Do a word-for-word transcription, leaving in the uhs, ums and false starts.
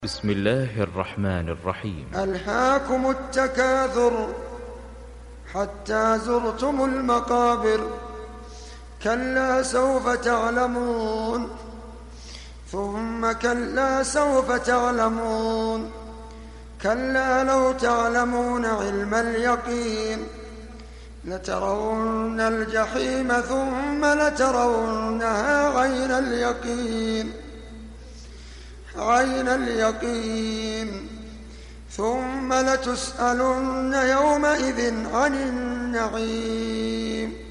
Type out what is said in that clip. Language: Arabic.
بسم الله الرحمن الرحيم. ألهاكم التكاثر حتى زرتم المقابر، كلا سوف تعلمون ثم كلا سوف تعلمون، كلا لو تعلمون علم اليقين لترون الجحيم ثم لترونها عين اليقين عين اليقين ثم لتسألن يومئذ عن النعيم.